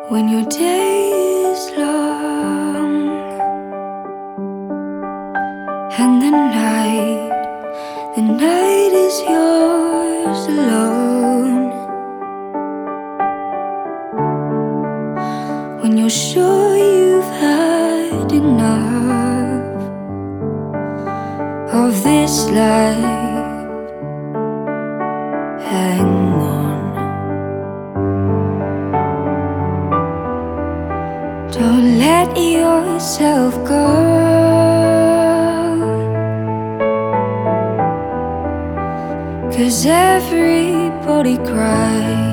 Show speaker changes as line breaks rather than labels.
When your day is long and the night is yours alone. When you're sure you've had enough of this life, hang on. Don't let yourself go, 'cause everybody cries